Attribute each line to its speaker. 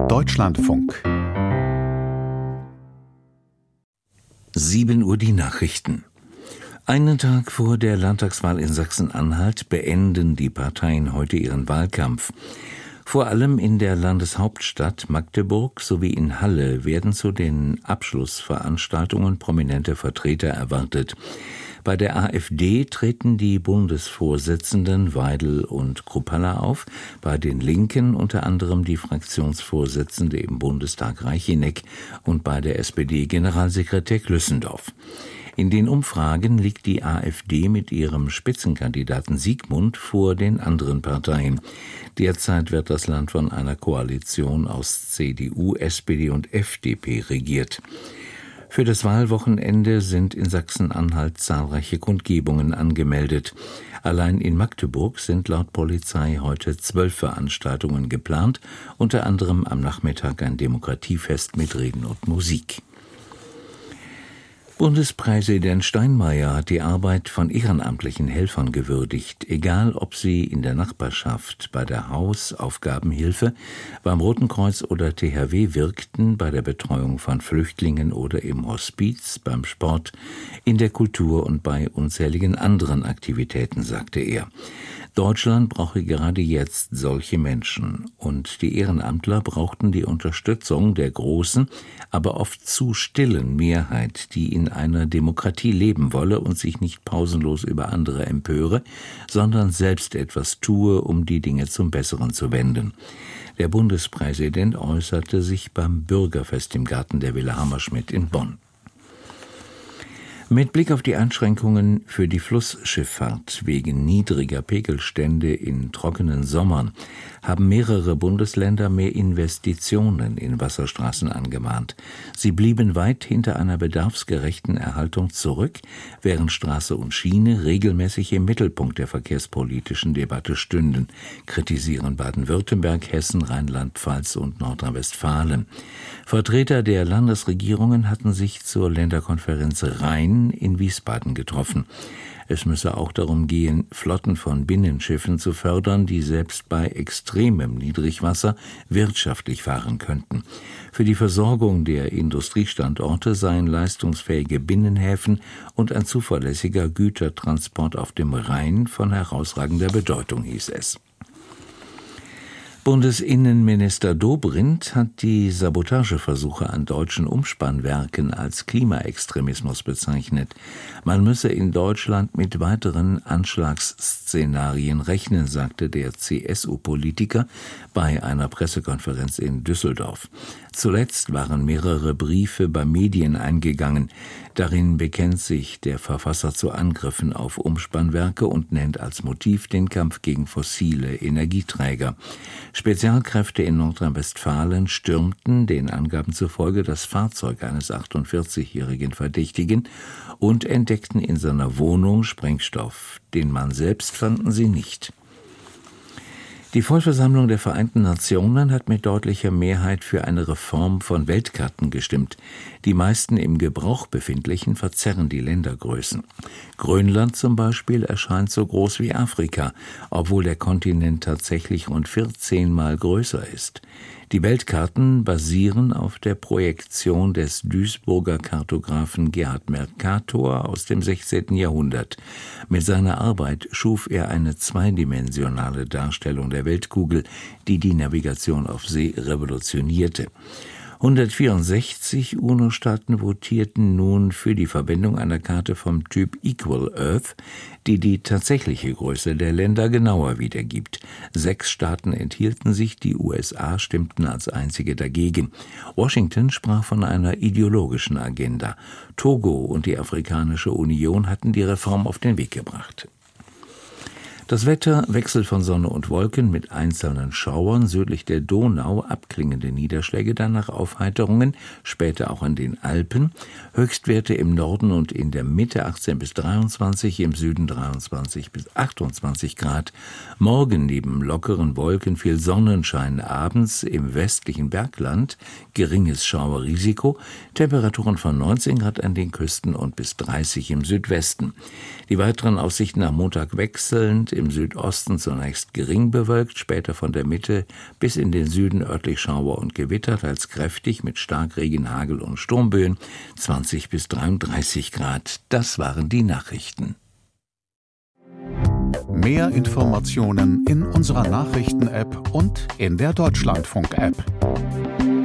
Speaker 1: Deutschlandfunk.
Speaker 2: 7 Uhr die Nachrichten. Einen Tag vor der Landtagswahl in Sachsen-Anhalt beenden die Parteien heute ihren Wahlkampf. Vor allem in der Landeshauptstadt Magdeburg sowie in Halle werden zu den Abschlussveranstaltungen prominente Vertreter erwartet. Bei der AfD treten die Bundesvorsitzenden Weidel und Kruppalla auf, bei den Linken unter anderem die Fraktionsvorsitzende im Bundestag Reicheneck und bei der SPD Generalsekretär Glüssendorf. In den Umfragen liegt die AfD mit ihrem Spitzenkandidaten Siegmund vor den anderen Parteien. Derzeit wird das Land von einer Koalition aus CDU, SPD und FDP regiert. Für das Wahlwochenende sind in Sachsen-Anhalt zahlreiche Kundgebungen angemeldet. Allein in Magdeburg sind laut Polizei heute 12 Veranstaltungen geplant, unter anderem am Nachmittag ein Demokratiefest mit Reden und Musik. Bundespräsident Steinmeier hat die Arbeit von ehrenamtlichen Helfern gewürdigt, egal ob sie in der Nachbarschaft, bei der Hausaufgabenhilfe, beim Roten Kreuz oder THW wirkten, bei der Betreuung von Flüchtlingen oder im Hospiz, beim Sport, in der Kultur und bei unzähligen anderen Aktivitäten, sagte er. Deutschland brauche gerade jetzt solche Menschen und die Ehrenamtler brauchten die Unterstützung der großen, aber oft zu stillen Mehrheit, die in einer Demokratie leben wolle und sich nicht pausenlos über andere empöre, sondern selbst etwas tue, um die Dinge zum Besseren zu wenden. Der Bundespräsident äußerte sich beim Bürgerfest im Garten der Villa Hammerschmidt in Bonn. Mit Blick auf die Einschränkungen für die Flussschifffahrt wegen niedriger Pegelstände in trockenen Sommern haben mehrere Bundesländer mehr Investitionen in Wasserstraßen angemahnt. Sie blieben weit hinter einer bedarfsgerechten Erhaltung zurück, während Straße und Schiene regelmäßig im Mittelpunkt der verkehrspolitischen Debatte stünden, kritisieren Baden-Württemberg, Hessen, Rheinland-Pfalz und Nordrhein-Westfalen. Vertreter der Landesregierungen hatten sich zur Länderkonferenz Rhein in Wiesbaden getroffen. Es müsse auch darum gehen, Flotten von Binnenschiffen zu fördern, die selbst bei extremem Niedrigwasser wirtschaftlich fahren könnten. Für die Versorgung der Industriestandorte seien leistungsfähige Binnenhäfen und ein zuverlässiger Gütertransport auf dem Rhein von herausragender Bedeutung, hieß es. Bundesinnenminister Dobrindt hat die Sabotageversuche an deutschen Umspannwerken als Klimaextremismus bezeichnet. Man müsse in Deutschland mit weiteren Anschlagsszenarien rechnen, sagte der CSU-Politiker bei einer Pressekonferenz in Düsseldorf. Zuletzt waren mehrere Briefe bei Medien eingegangen. Darin bekennt sich der Verfasser zu Angriffen auf Umspannwerke und nennt als Motiv den Kampf gegen fossile Energieträger. Spezialkräfte in Nordrhein-Westfalen stürmten, den Angaben zufolge, das Fahrzeug eines 48-jährigen Verdächtigen und entdeckten in seiner Wohnung Sprengstoff. Den Mann selbst fanden sie nicht. Die Vollversammlung der Vereinten Nationen hat mit deutlicher Mehrheit für eine Reform von Weltkarten gestimmt. Die meisten im Gebrauch befindlichen verzerren die Ländergrößen. Grönland zum Beispiel erscheint so groß wie Afrika, obwohl der Kontinent tatsächlich rund 14 Mal größer ist. Die Weltkarten basieren auf der Projektion des Duisburger Kartografen Gerhard Mercator aus dem 16. Jahrhundert. Mit seiner Arbeit schuf er eine zweidimensionale Darstellung der Weltkugel, die die Navigation auf See revolutionierte. 164 UNO-Staaten votierten nun für die Verwendung einer Karte vom Typ Equal Earth, die die tatsächliche Größe der Länder genauer wiedergibt. 6 Staaten enthielten sich, die USA stimmten als einzige dagegen. Washington sprach von einer ideologischen Agenda. Togo und die Afrikanische Union hatten die Reform auf den Weg gebracht. Das Wetter wechselt von Sonne und Wolken mit einzelnen Schauern, südlich der Donau abklingende Niederschläge, danach Aufheiterungen, später auch an den Alpen, Höchstwerte im Norden und in der Mitte 18 bis 23, im Süden 23 bis 28 Grad. Morgen neben lockeren Wolken viel Sonnenschein, abends im westlichen Bergland geringes Schauerrisiko, Temperaturen von 19 Grad an den Küsten und bis 30 im Südwesten. Die weiteren Aussichten am Montag wechselnd, im Südosten zunächst gering bewölkt, später von der Mitte bis in den Süden örtlich Schauer und Gewitter, teils kräftig mit Starkregen, Hagel und Sturmböen, 20 bis 33 Grad. Das waren die Nachrichten.
Speaker 1: Mehr Informationen in unserer Nachrichten-App und in der Deutschlandfunk-App.